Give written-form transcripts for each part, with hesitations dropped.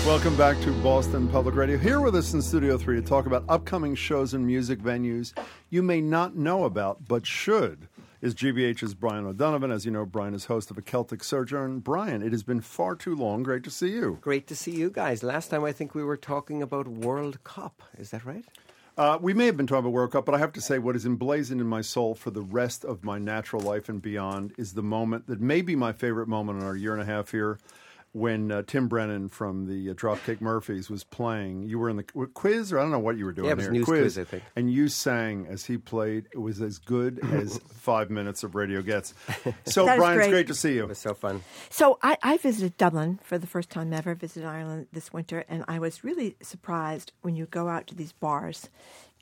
Welcome back to Boston Public Radio. Here with us in Studio 3 to talk about upcoming shows and music venues you may not know about, but should, is GBH's Brian O'Donovan. As you know, Brian is host of A Celtic Sojourn. Brian, it has been far too long. Great to see you. Great to see you guys. Last time I think we were talking about World Cup. Is that right? We may have been talking about World Cup, but I have to say what is emblazoned in my soul for the rest of my natural life and beyond is the moment that may be my favorite moment in our year and a half here, when Tim Brennan from the Dropkick Murphys was playing. You were in the quiz, or I don't know what you were doing. Yeah, it was there. news quiz, I think. And you sang as he played. It was as good as 5 minutes of radio gets. So, Brian, it's great to see you. It was so fun. So I visited Dublin for the first time ever, visited Ireland this winter, and I was really surprised when you go out to these bars.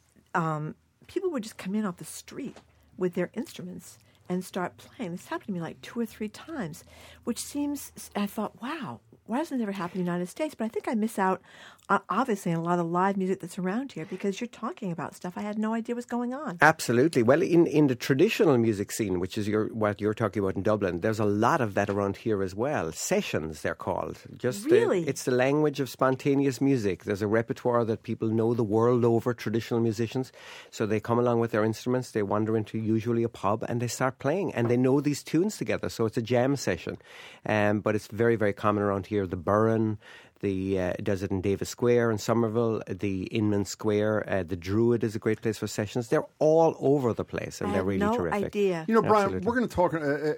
People would just come in off the street with their instruments and start playing. This happened to me like 2 or 3 times, which seems, I thought, wow, why doesn't it ever happen in the United States? But I think I miss out, obviously, on a lot of live music that's around here because you're talking about stuff I had no idea was going on. Absolutely. Well, in the traditional music scene, which is what you're talking about in Dublin, there's a lot of that around here as well. Sessions, they're called. Really? It's the language of spontaneous music. There's a repertoire that people know the world over, traditional musicians. So they come along with their instruments, they wander into usually a pub, and they start playing, and they know these tunes together. So it's a jam session. But it's very, very common around here. The Burren, does it in Davis Square in Somerville, the Inman Square, the Druid is a great place for sessions. They're all over the place, and they're really terrific. I had no idea. You know, Brian, Absolutely. we're going to talk.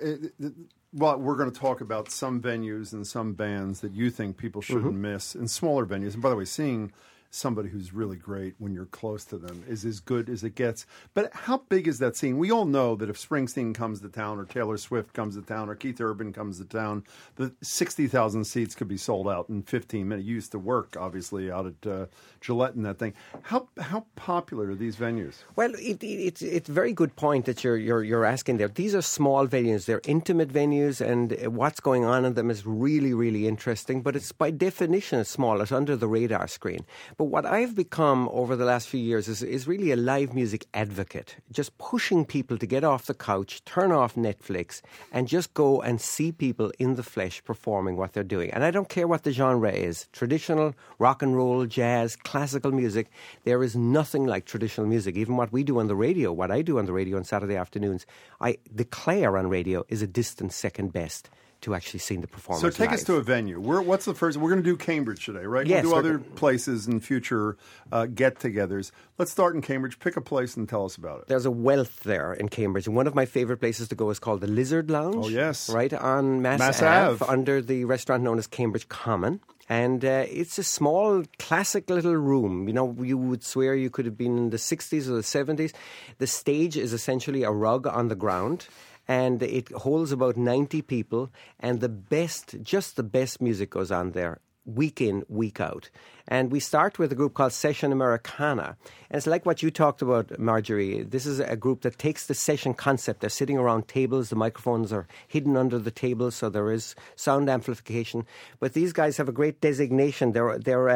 We're going to talk about some venues and some bands that you think people shouldn't miss in smaller venues. And by the way, seeing somebody who's really great when you're close to them is as good as it gets. But how big is that scene? We all know that if Springsteen comes to town or Taylor Swift comes to town or Keith Urban comes to town, the 60,000 seats could be sold out in 15 minutes. You used to work, obviously, out at Gillette and that thing. How popular are these venues? Well, it's a very good point that you're asking there. These are small venues. They're intimate venues, and what's going on in them is really, really interesting. But it's by definition it's small. It's under the radar screen. But what I've become over the last few years is really a live music advocate, just pushing people to get off the couch, turn off Netflix, and just go and see people in the flesh performing what they're doing. And I don't care what the genre is, traditional, rock and roll, jazz, classical music, there is nothing like traditional music. Even what we do on the radio, what I do on the radio on Saturday afternoons, I declare on radio is a distant second best to actually seeing the performance. So take live. us to a venue. What's the first? We're going to do Cambridge today, right? Yes, we'll do other places in future get-togethers. Let's start in Cambridge. Pick a place and tell us about it. There's a wealth there in Cambridge. One of my favourite places to go is called the Lizard Lounge. Oh, yes. Right on Mass Ave, under the restaurant known as Cambridge Common. And it's a small, classic little room. You know, you would swear you could have been in the 60s or the 70s. The stage is essentially a rug on the ground. And it holds about 90 people, and the best music goes on there, week in, week out. And we start with a group called Session Americana. And it's like what you talked about, Marjorie. This is a group that takes the session concept. They're sitting around tables. The microphones are hidden under the tables, so there is sound amplification. But these guys have a great designation. They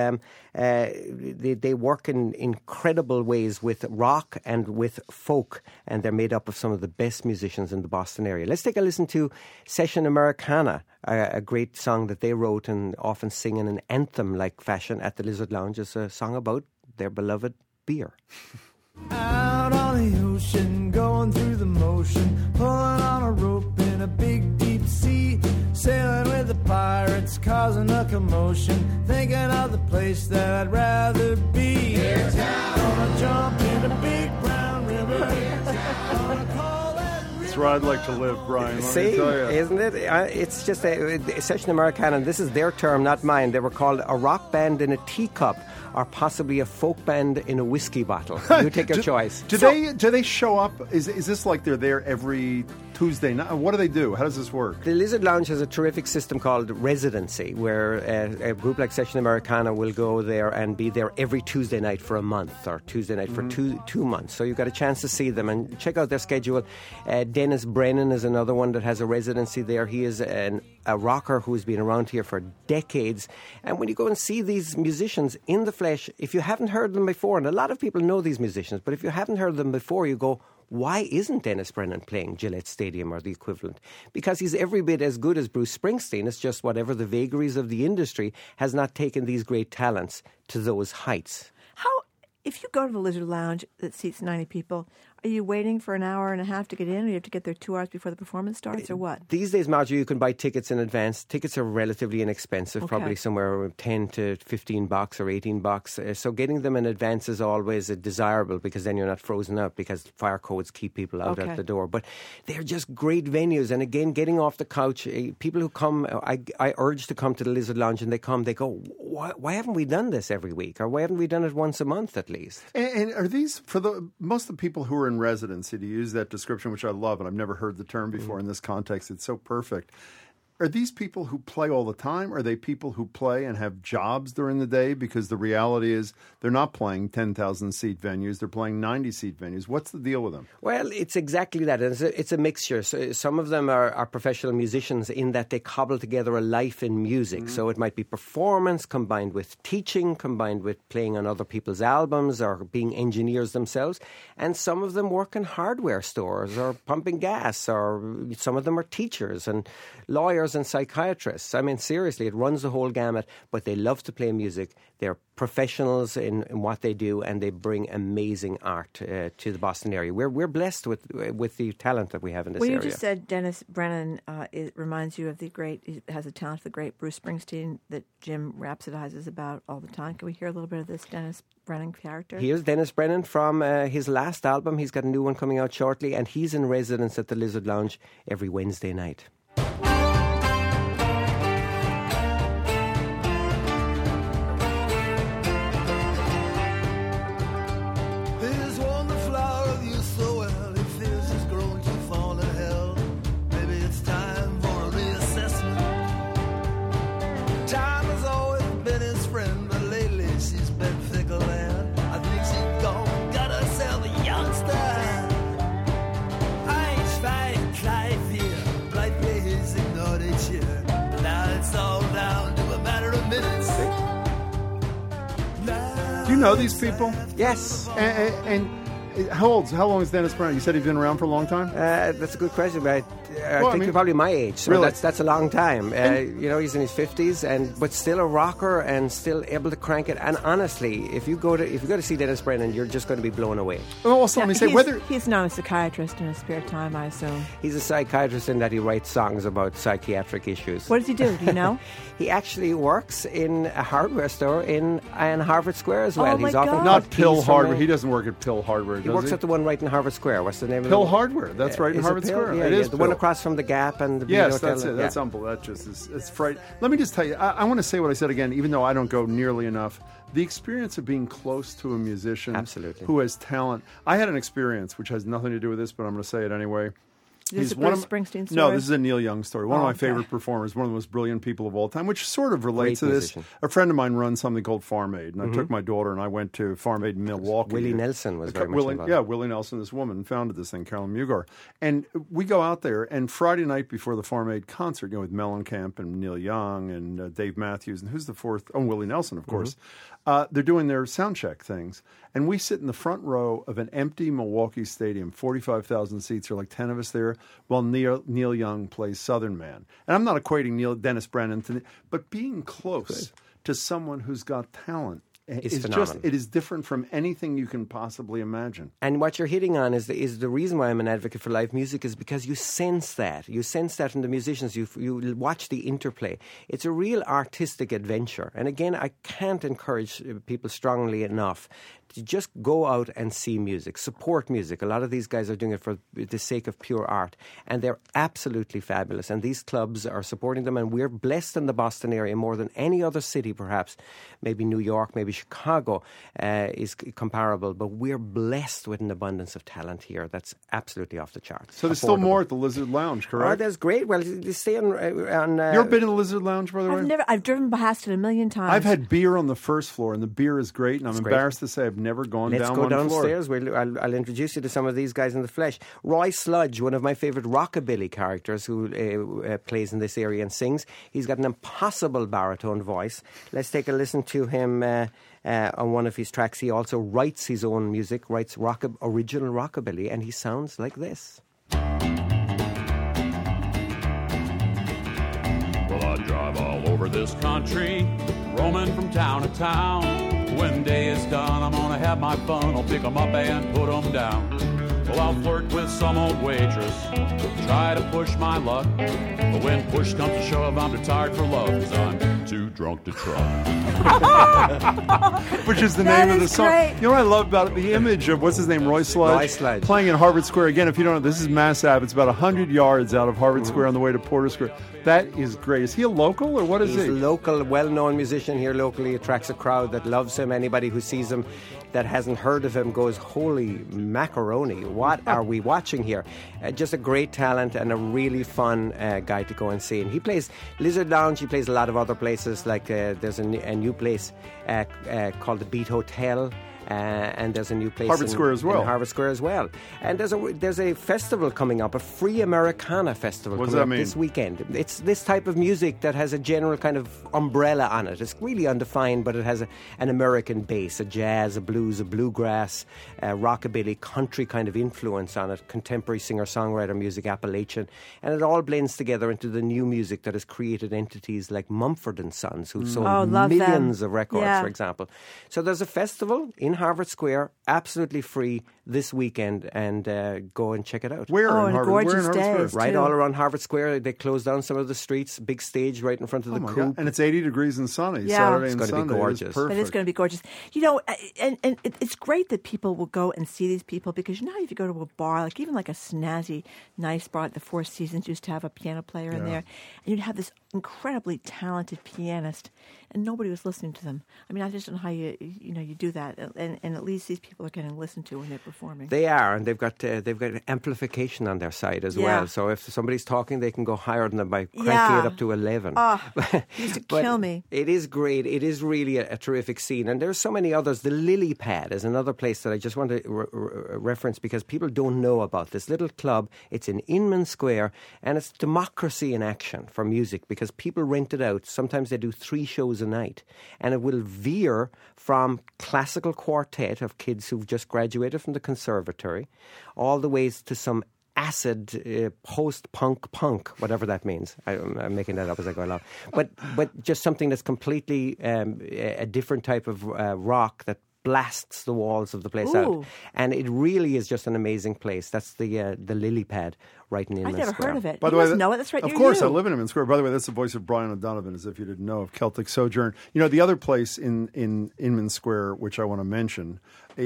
work in incredible ways with rock and with folk, and they're made up of some of the best musicians in the Boston area. Let's take a listen to Session Americana, a great song that they wrote and often sing in an anthem-like fashion at the Lizard Lounge. Is a song about their beloved beer. Out on the ocean, going through the motion, pulling on a rope in a big deep sea, sailing with the pirates, causing a commotion, thinking of the place that I'd rather be. Gonna jump in a big brown river. Gonna call that river. That's where I'd like to live, Brian. Let me See, tell you. isn't it? It's just a Session Americana, and this is their term, not mine. They were called a rock band in a teacup, or possibly a folk band in a whiskey bottle. You take your choice. Do they show up? Is this like they're there every Tuesday night? What do they do? How does this work? The Lizard Lounge has a terrific system called residency, where a group like Session Americana will go there and be there every Tuesday night for a month, or Tuesday night for two months. So you've got a chance to see them and check out their schedule. Dennis Brennan is another one that has a residency there. He is a rocker who's been around here for decades. And when you go and see these musicians in the flesh, if you haven't heard them before, and a lot of people know these musicians, but if you haven't heard them before, you go, why isn't Dennis Brennan playing Gillette Stadium or the equivalent? Because he's every bit as good as Bruce Springsteen. It's just whatever the vagaries of the industry has not taken these great talents to those heights. If you go to the Lizard Lounge that seats 90 people, are you waiting for an hour and a half to get in, or you have to get there 2 hours before the performance starts, or what? These days, Marjorie, you can buy tickets in advance. Tickets are relatively inexpensive, probably somewhere around $10 to $15 or $18. So getting them in advance is always desirable, because then you're not frozen out, because fire codes keep people out at the door. But they're just great venues. And again, getting off the couch, people who come, I urge to come to the Lizard Lounge, and they go, why haven't we done this every week? Or why haven't we done it once a month at least? And are these, for most of the people who are in residency, to use that description, which I love, and I've never heard the term before in this context, it's so perfect. Are these people who play all the time? Are they people who play and have jobs during the day? Because the reality is they're not playing 10,000-seat venues. They're playing 90-seat venues. What's the deal with them? Well, it's exactly that. It's a mixture. So some of them are professional musicians in that they cobble together a life in music. So it might be performance combined with teaching, combined with playing on other people's albums or being engineers themselves. And some of them work in hardware stores or pumping gas, or some of them are teachers and lawyers and psychiatrists. I mean, seriously, it runs the whole gamut, but they love to play music. They're professionals in what they do, and they bring amazing art to the Boston area. We're blessed with the talent that we have in this area. Well, you just said Dennis Brennan it reminds you of has a talent of the great Bruce Springsteen that Jim rhapsodizes about all the time. Can we hear a little bit of this Dennis Brennan character? Here's Dennis Brennan from his last album. He's got a new one coming out shortly, and he's in residence at the Lizard Lounge every Wednesday night. Do you know these people? Yes. And how long is Dennis Brennan? You said he's been around for a long time? That's a good question, but I think you're probably my age, so really? that's a long time. He's in his 50s, but still a rocker and still able to crank it. And honestly, if you go to see Dennis Brennan, you're just going to be blown away. Well, also, let me say he's not a psychiatrist in his spare time, I assume. He's a psychiatrist in that he writes songs about psychiatric issues. What does he do? Do you know? He actually works in a hardware store in Harvard Square as well. Oh, He's my often God. not Pill Hardware. He doesn't work at Pill Hardware. He works at the one right in Harvard Square. What's the name of it? Pill Hardware. That's right in Is Harvard it Pill? Square. Yeah, it is the Pill. one across from the Gap and the Yes, Hotel. that's it. That's unbelievable. That just it's frightening. Let me just tell you, I want to say what I said again, even though I don't go nearly enough. The experience of being close to a musician who has talent. I had an experience which has nothing to do with this, but I'm going to say it anyway. Is this a Bruce Springsteen story? No, this is a Neil Young story. One of my favorite performers, one of the most brilliant people of all time, which sort of relates to this. A friend of mine runs something called Farm Aid, and I took my daughter and I went to Farm Aid in Milwaukee. Willie Nelson was very much involved. Yeah, Willie Nelson, this woman, founded this thing, Carolyn Mugar. And we go out there, and Friday night before the Farm Aid concert, with Mellencamp and Neil Young and Dave Matthews, and who's the fourth? Oh, Willie Nelson, of course. They're doing their sound check things. And we sit in the front row of an empty Milwaukee stadium, 45,000 seats. There are like 10 of us there, while Neil Young plays Southern Man. And I'm not equating Dennis Brennan to, but being close to someone who's got talent is phenomenal. It is different from anything you can possibly imagine. And what you're hitting on is the reason why I'm an advocate for live music is because you sense that. You sense that in the musicians. You watch the interplay. It's a real artistic adventure. And again, I can't encourage people strongly enough to just go out and see music, support music. A lot of these guys are doing it for the sake of pure art, and they're absolutely fabulous. And these clubs are supporting them, and we're blessed in the Boston area more than any other city, perhaps. Maybe New York, maybe Chicago is comparable, but we're blessed with an abundance of talent here that's absolutely off the charts. So there's still more at the Lizard Lounge, correct? Oh, that's great. Well, you stay on. You ever been in the Lizard Lounge, by the way? I've driven past it a million times. I've had beer on the first floor, and the beer is great, and I'm embarrassed to say I've never gone down one floor. Let's go downstairs. I'll introduce you to some of these guys in the flesh. Roy Sludge, one of my favourite rockabilly characters who plays in this area and sings. He's got an impossible baritone voice. Let's take a listen to him on one of his tracks. He also writes his own music, writes original rockabilly, and he sounds like this. Well, I drive all over this country, roaming from town to town. When day is done, I'm gonna have my fun. I'll pick 'em up and put 'em down. Well, I'll flirt with some old waitress, try to push my luck. But when push comes to shove, I'm too tired for love, 'cause I'm too drunk to try. Which is the That name of the is song. great. You know what I love about it? The image of, what's his name, Roy Sledge? Roy Sledge. Playing in Harvard Square. Again, if you don't know, this is Mass Ave. It's about 100 yards out of Harvard Square on the way to Porter Square. That is great. Is he a local, or what is He's he? a local, well-known musician here locally, attracts a crowd that loves him. Anybody who sees him that hasn't heard of him goes, holy macaroni, what are we watching here? Just a great talent and a really fun guy to go and see. And he plays Lizard Lounge, he plays a lot of other places, like there's a new place called the Beat Hotel. And there's a new place Harvard Square as well. in Harvard Square as well. And there's a festival coming up, a Free Americana festival What does coming that up mean? this weekend. It's this type of music that has a general kind of umbrella on it. It's really undefined, but it has an American base, a jazz, a blues, a bluegrass, rockabilly, country kind of influence on it, contemporary singer-songwriter music, Appalachian. And it all blends together into the new music that has created entities like Mumford & Sons, who sold love them. millions of records, Yeah. for example. So there's a festival in Harvard Square, absolutely free this weekend, and go and check it out. Where Oh, in and a Harvard? Where in gorgeous Harvard day. Square? It's Right too. all around Harvard Square. They closed down some of the streets, big stage right in front of the Oh my Coop. God. And it's 80 degrees and sunny. Yeah. Saturday It's and gonna be Sunday. gorgeous. It is But perfect. But it's going to be gorgeous. You know, and it's great that people will go and see these people, because you know how if you go to a bar, like even like a snazzy, nice bar at the Four Seasons used to have a piano player in there, and you'd have this incredibly talented pianist, and nobody was listening to them. I mean, I just don't know how you do that, and at least these people are getting listened to when they're performing. They are, and they've got amplification on their side as Yeah. well. So if somebody's talking, they can go higher than them by cranking Yeah. it up to 11. It used to But kill me. It is great. It is really a terrific scene. And there's so many others. The Lily Pad is another place that I just want to reference, because people don't know about this little club. It's in Inman Square, and it's democracy in action for music, because people rent it out. Sometimes they do 3 shows a night, and it will veer from classical quartet of kids who've just graduated from the conservatory all the ways to some acid post-punk, whatever that means. I'm making that up as I go along. But just something that's completely a different type of rock that blasts the walls of the place out. Ooh. And it really is just an amazing place. That's the Lily Pad right in Inman I've never Square. heard of it. By the You way, must know it. That's right of near course, you. I live in Inman Square. By the way, that's the voice of Brian O'Donovan, as if you didn't know, of Celtic Sojourn. You know, the other place in Inman Square, which I want to mention,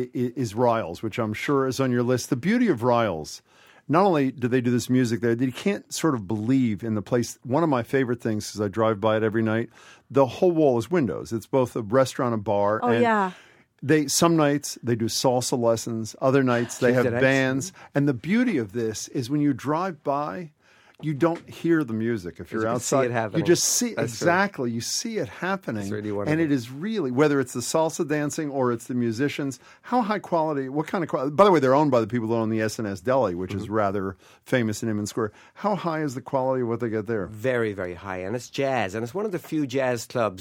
is Riles, which I'm sure is on your list. The beauty of Riles, not only do they do this music there, you can't sort of believe in the place. One of my favorite things is I drive by it every night. The whole wall is windows. It's both a restaurant and bar. Oh, and yeah. Some nights they do salsa lessons. Other nights they have Tuesday nights. bands. And the beauty of this is when you drive by, you don't hear the music. If you're You can see outside, it happening. you just see That's exactly. You see it happening, It's really wonderful. and it is really, whether it's the salsa dancing or it's the musicians. How high quality? What kind of quality? By the way, they're owned by the people who own the S&S Deli, which is rather famous in Inman Square. How high is the quality of what they get there? Very, very high. And it's jazz. And it's one of the few jazz clubs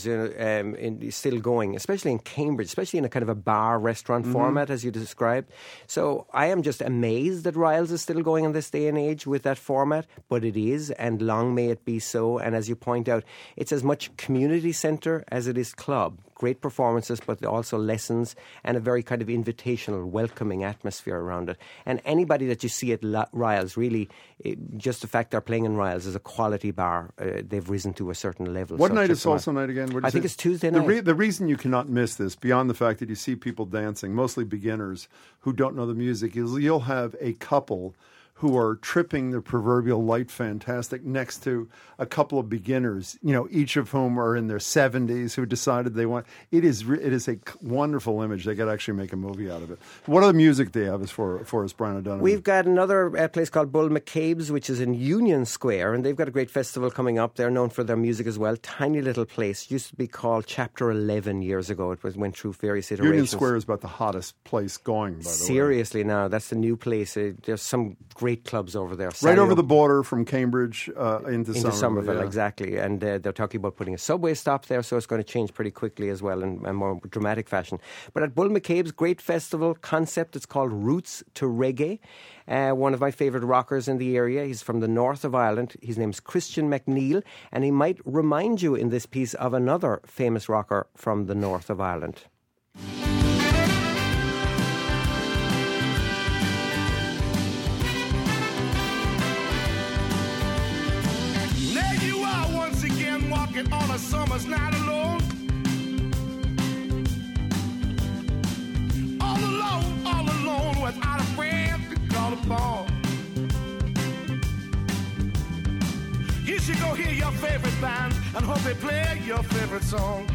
still going, especially in Cambridge, especially in a kind of a bar restaurant format, as you described. So I am just amazed that Riles is still going in this day and age with that format, but it is, and long may it be so. And as you point out, it's as much community centre as it is club. Great performances, but also lessons and a very kind of invitational, welcoming atmosphere around it. And anybody that you see at Riles, really, just the fact they're playing in Riles is a quality bar. They've risen to a certain level. What So night check is them out. salsa night again? What did I you think say? it's Tuesday night. The reason you cannot miss this, beyond the fact that you see people dancing, mostly beginners who don't know the music, is you'll have a couple who are tripping the proverbial light fantastic next to a couple of beginners, each of whom are in their 70s, who decided they want. It is a wonderful image. They could actually make a movie out of it. What other music do you have for us, Brian O'Donovan? We've got another place called Bull McCabe's, which is in Union Square, and they've got a great festival coming up. They're known for their music as well. Tiny little place. Used to be called Chapter 11 years ago. It went through various iterations. Union Square is about the hottest place going, by the way. Seriously now, that's the new place. There's some great great clubs over there. Right over the border from Cambridge into Somerville, yeah. exactly. And they're talking about putting a subway stop there, so it's going to change pretty quickly as well in a more dramatic fashion. But at Bull McCabe's great festival concept, it's called Roots to Reggae. One of my favourite rockers in the area. He's from the north of Ireland. His name's Christian McNeil, and he might remind you in this piece of another famous rocker from the north of Ireland. There you are once again walking on a summer's night alone. All alone without a friend to call upon. You should go hear your favorite band and hope they play your favorite song.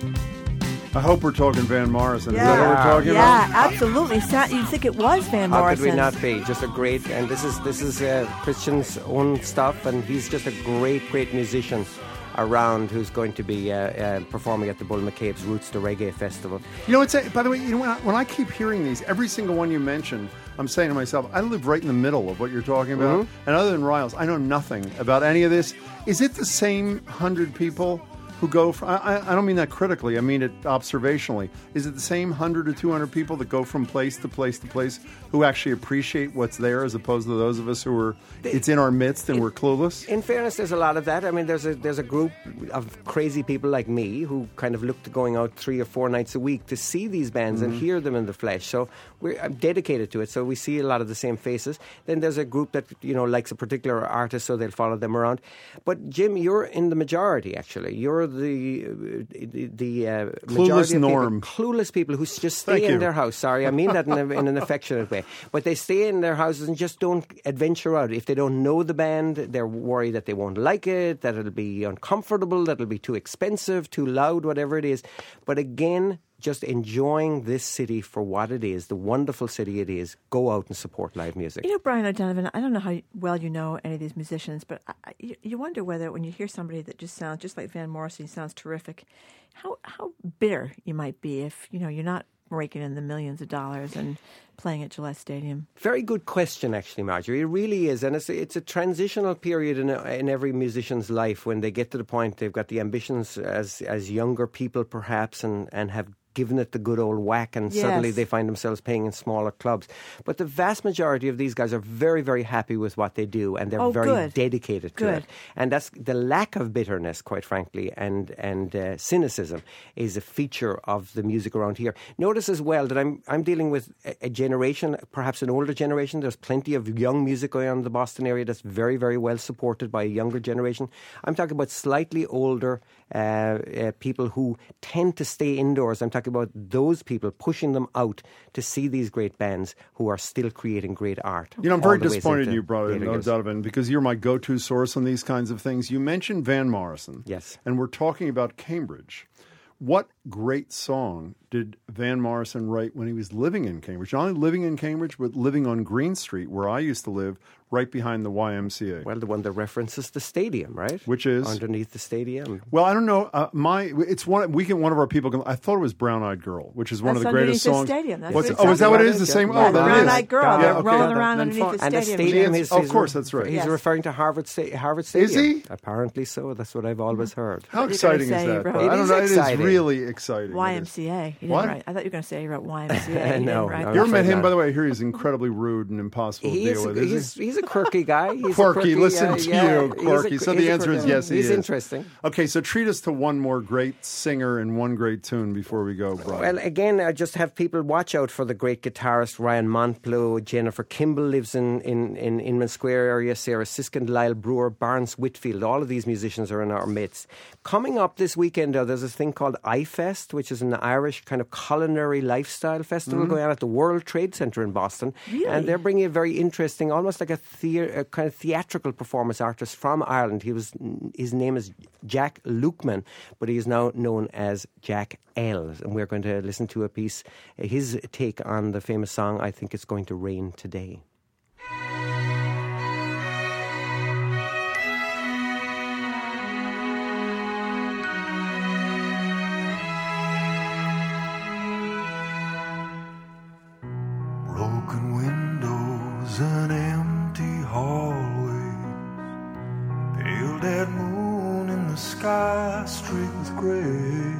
I hope we're talking Van Morrison. Is that what we're talking about? Yeah, absolutely. You'd think it was Van How Morrison. could we not be? Just a great, and this is Christian's own stuff, and he's just a great musician around who's going to be performing at the Bull McCabe's Roots to Reggae Festival. You know, by the way, you know, when I keep hearing these, every single one you mentioned, I'm saying to myself, I live right in the middle of what you're talking about. Mm-hmm. And other than Riles, I know nothing about any of this. Is it the same 100 people who go from, I don't mean that critically, I mean it observationally. Is it the same 100 to 200 people that go from place to place to place who actually appreciate what's there as opposed to those of us who are, it's in our midst and we're clueless? In fairness, there's a lot of that. I mean, there's a group of crazy people like me who kind of look to going out 3 or 4 nights a week to see these bands and hear them in the flesh. So I'm dedicated to it. So we see a lot of the same faces. Then there's a group that, you know, likes a particular artist, so they'll follow them around. But Jim, you're in the majority, actually. You're the majority of norm. People, clueless people who just stay in their house. Sorry, I mean that in an affectionate way. But they stay in their houses and just don't adventure out. If they don't know the band, they're worried that they won't like it, that it'll be uncomfortable, that it'll be too expensive, too loud, whatever it is. But again, just enjoying this city for what it is, the wonderful city it is, go out and support live music. You know, Brian O'Donovan, I don't know how well you know any of these musicians, but you wonder whether when you hear somebody that just sounds just like Van Morrison, sounds terrific, how bitter you might be if, you know, you're not raking in the millions of dollars and playing at Gillette Stadium. Very good question, actually, Marjorie. It really is. And it's a transitional period in every musician's life when they get to the point they've got the ambitions as younger people, perhaps, and have given it the good old whack, and suddenly they find themselves playing in smaller clubs. But the vast majority of these guys are very, very happy with what they do, and they're very dedicated to it. And that's the lack of bitterness, quite frankly, and cynicism is a feature of the music around here. Notice as well that I'm dealing with a generation, perhaps an older generation. There's plenty of young music going on in the Boston area that's very, very well supported by a younger generation. I'm talking about slightly older people who tend to stay indoors. I'm talking about those people, pushing them out to see these great bands who are still creating great art. You know, I'm very disappointed in you, brother O'Donovan, because you're my go-to source on these kinds of things. You mentioned Van Morrison. Yes. And we're talking about Cambridge. What great song did Van Morrison write when he was living in Cambridge? Not only living in Cambridge, but living on Green Street, where I used to live, right behind the YMCA. Well, the one that references the stadium, right? Which is? Underneath the stadium. Well, I don't know. One of our people, I thought it was Brown Eyed Girl, which is one of the greatest songs. Stadium. That's is that what it is? The same? Yeah, oh, that Brown is. Eyed Girl. They're rolling around then underneath the and the stadium. stadium of course, that's right. He's referring to Harvard Stadium. Is he? Apparently so. That's what I've always heard. How What are you exciting gonna is say, that? bro? though? I don't know. It is exciting. really exciting. YMCA. You didn't What? write. I thought you were going to say he wrote YMCA. You No, didn't write no. that. You ever met afraid him, not. by the way? I hear he's incredibly rude and impossible to deal with. He's a quirky guy. He's Quirky, a listen to you, quirky. So the he's a answer is quirky- yes, he is. He's interesting. Okay, so treat us to one more great singer and one great tune before we go, Brian. Well, again, I just have people watch out for the great guitarist Ryan Montplo. Jennifer Kimball lives in Inman Square area. Sarah Siskin, Lyle Brewer, Barnes Whitfield. All of these musicians are in our midst. Coming up this weekend, there's a thing called iFest, which is an Irish kind of culinary lifestyle festival going on at the World Trade Center in Boston. Really? And they're bringing a very interesting, almost like a kind of theatrical performance artist from Ireland. His name is Jack Lukeman, but he is now known as Jack L. And we're going to listen to a piece, his take on the famous song, I Think It's Going to Rain Today. Broken windows, an empty sky streaked with gray.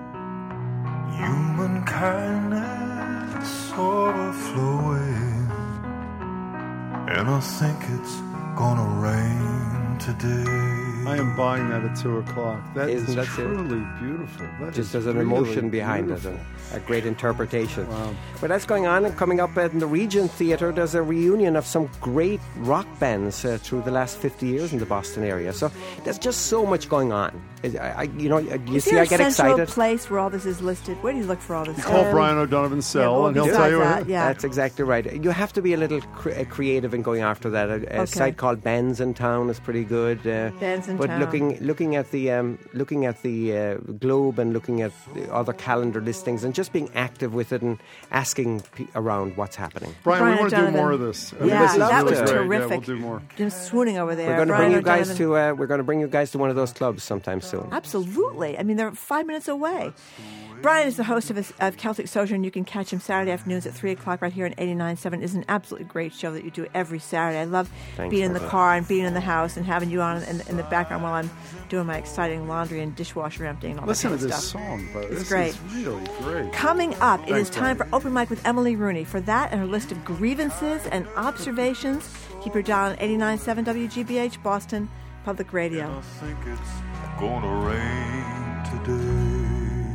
Human kindness overflowing, and I think it's gonna rain today. I am buying that at 2:00. That Isn't is that truly beautiful. That Just is there's an really emotion behind beautiful. it, a great interpretation. Wow. But that's going on, and coming up in the Regent Theatre, there's a reunion of some great rock bands through the last 50 years in the Boston area. So there's just so much going on. You Is see, there I get a central excited. place where all this is listed? Where do you look for all this? Call Brian O'Donovan's cell, well, and he'll besides tell you. that, yeah. That's exactly right. You have to be a little creative in going after that. A site called Bands in Town is pretty good. Bands in but Town. looking at the Globe and looking at the other calendar listings and just being active with it and asking around what's happening. Brian, we want to do O'Donovan. more of this. Yeah, This is that was really great. terrific. Yeah, we'll do more. Jim's swooning over there. We're going to Brian bring you guys O'Donovan. to. We're going to bring you guys to one of those clubs sometime soon. Absolutely. I mean, they're 5 minutes away. Brian is the host of Celtic Sojourn. You can catch him Saturday afternoons at 3 o'clock right here on 89.7. It's an absolutely great show that you do every Saturday. I love being in the car and being in the house and having you on in the background while I'm doing my exciting laundry and dishwasher emptying and all Listen that to kind of this stuff. song, but It's this great. is really great. Coming up, it is Thanks, time Brian. for Open Mic with Emily Rooney. For that and her list of grievances and observations, keep your dial on 89.7 WGBH Boston Public Radio. I think it's gonna rain today.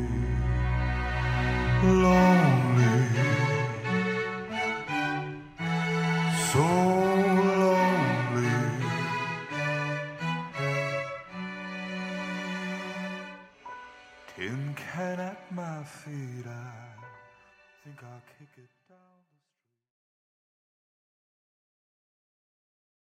Lonely, so lonely. Tin can at my feet, I think I'll kick it.